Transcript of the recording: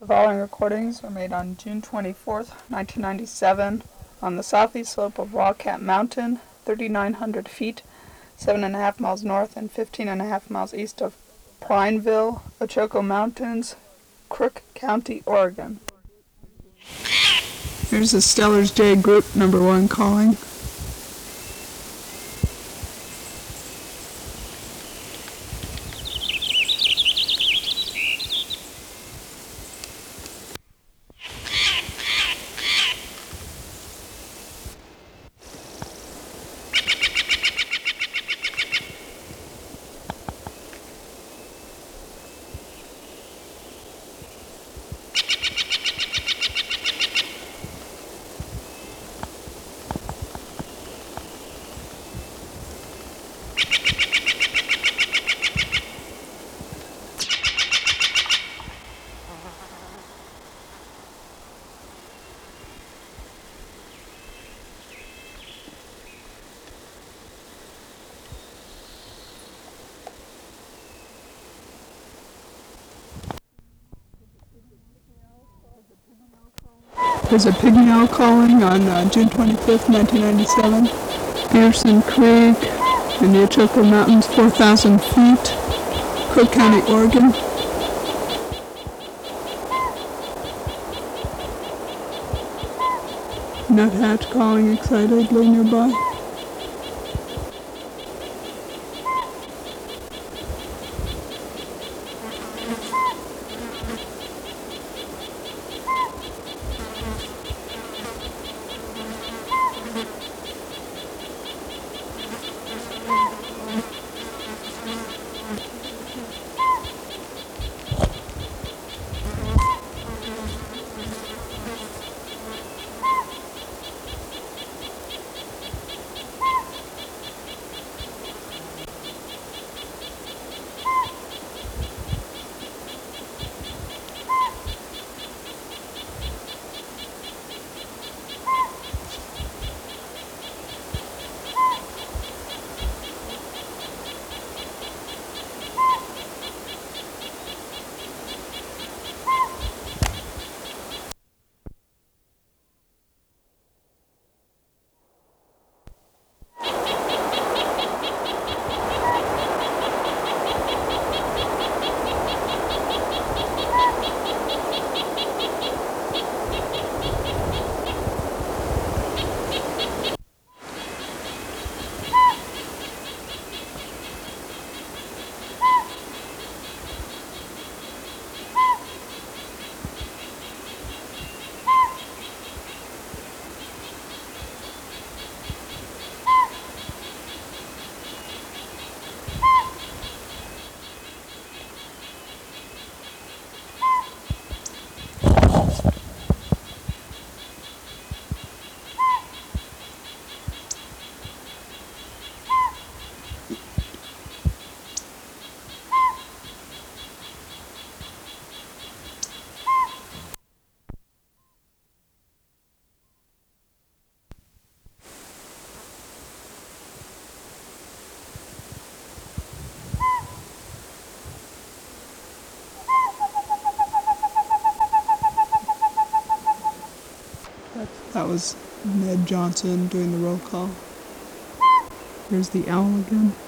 The following recordings were made on June 24th, 1997, on the southeast slope of Wildcat Mountain, 3,900 feet, 7.5 miles north and 15.5 miles east of Prineville, Ochoco Mountains, Crook County, Oregon. Here's the Stellars J Group number 1 calling. There's a pygmy owl calling on June 25th, 1997. Pearson Creek in the Ochoco Mountains, 4,000 feet, Crook County, Oregon. Nuthatch calling excitedly nearby. That was Ned Johnson doing the roll call. Here's the owl again.